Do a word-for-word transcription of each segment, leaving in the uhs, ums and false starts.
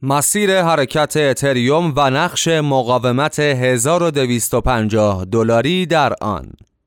مسیر حرکت اتریوم و نقش مقاومت هزار و دویست و پنجاه دلاری در آن.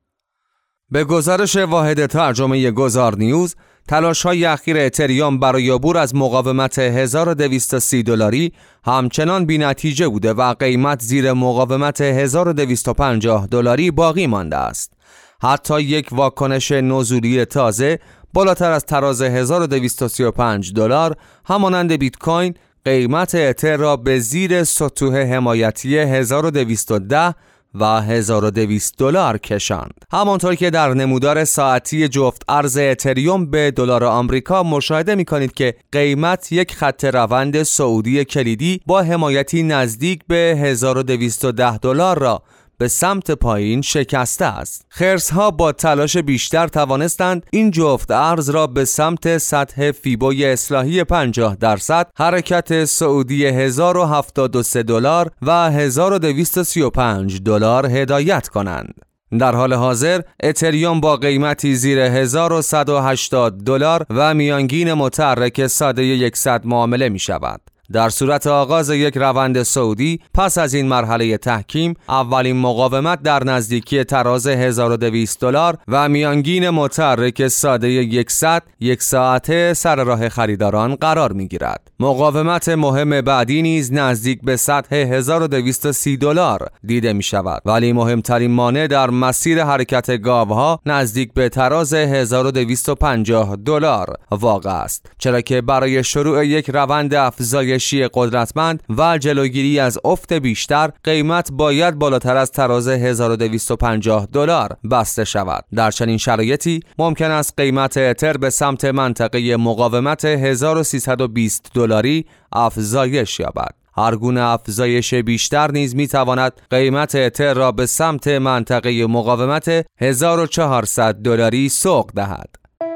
به گزارش واحد ترجمه گذار نیوز، تلاش‌های اخیر اتریوم برای عبور از مقاومت هزار و دویست و سی دلاری همچنان بی‌نتیجه بوده و قیمت زیر مقاومت هزار و دویست و پنجاه دلاری باقی مانده است. حتی یک واکنش نزولی تازه بالاتر از تراز هزار و دویست و سی و پنج دلار همانند بیت کوین قیمت اتر را به زیر سطوح حمایتی هزار و دویست و ده و هزار و دویست دلار کشاند. همانطور که در نمودار ساعتی جفت ارز اتریوم به دلار آمریکا مشاهده می‌کنید که قیمت یک خط روند صعودی کلیدی با حمایتی نزدیک به هزار و دویست و ده دلار را به سمت پایین شکسته است. خرس‌ها با تلاش بیشتر توانستند این جفت ارز را به سمت سطح فیبوی اصلاحی پنجاه درصد، حرکت صعودی هزار و هفتاد و سه دلار و هزار و دویست و سی و پنج دلار هدایت کنند. در حال حاضر اتریوم با قیمتی زیر هزار و صد و هشتاد دلار و میانگین متحرک ساده صد معامله می شود. در صورت آغاز یک روند صعودی پس از این مرحله تحکیم، اولین مقاومت در نزدیکی تراز هزار و دویست دلار و میانگین متحرک ساده صد یک ساعته سر راه خریداران قرار می گیرد. مقاومت مهم بعدی نیز نزدیک به سطح هزار و دویست و سی دلار دیده می شود، ولی مهمترین مانع در مسیر حرکت گاوها نزدیک به تراز هزار و دویست و پنجاه دلار واقع است، چرا که برای شروع یک روند افزایشی قدرتمند و جلوگیری از افت بیشتر، قیمت باید بالاتر از تراز هزار و دویست و پنجاه دلار بسته شود. در چنین شرایطی ممکن است قیمت اتر به سمت منطقه مقاومت هزار و سیصد و بیست دلاری افزایش یابد. هر گونه افزایش بیشتر نیز می تواند قیمت اتر را به سمت منطقه مقاومت هزار و چهارصد دلاری سوق دهد.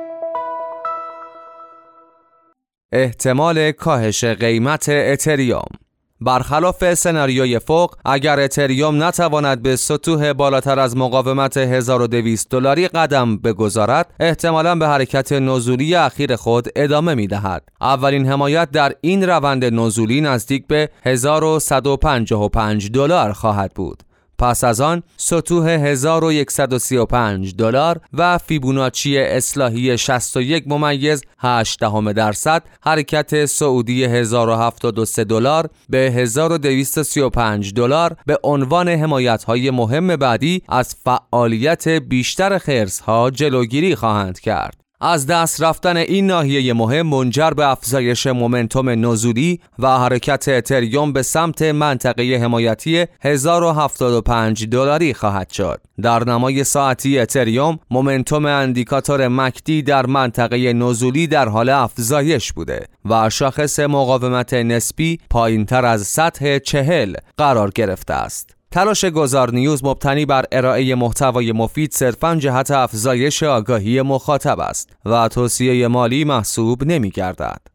احتمال کاهش قیمت اتریوم. برخلاف سناریوی فوق، اگر اتریوم نتواند به سطوح بالاتر از مقاومت هزار و دویست دلاری قدم بگذارد، احتمالاً به حرکت نزولی اخیر خود ادامه می‌دهد. اولین حمایت در این روند نزولی نزدیک به هزار و صد و پنجاه و پنج دلار خواهد بود. پس از آن سطوح هزار و صد و سی و پنج دلار و فیبوناچی اصلاحی شصت و یک ممیز هشت دهم درصد، حرکت صعودی هزار و هفتاد و سه دلار به هزار و دویست و سی و پنج دلار به عنوان حمایت‌های مهم بعدی از فعالیت بیشتر خرس‌ها جلوگیری خواهند کرد. از دست رفتن این ناحیه مهم منجر به افزایش مومنتوم نزولی و حرکت اتریوم به سمت منطقه حمایتی هزار و هفتاد و پنج دلاری خواهد شد. در نمای ساعتی اتریوم، مومنتوم اندیکاتور مکدی در منطقه نزولی در حال افزایش بوده و شاخص مقاومت نسبی پایین‌تر از سطح چهل قرار گرفته است. تلاش گذار نیوز مبتنی بر ارائه محتوای مفید صرفاً جهت افزایش آگاهی مخاطب است و توصیه مالی محسوب نمی‌گردد.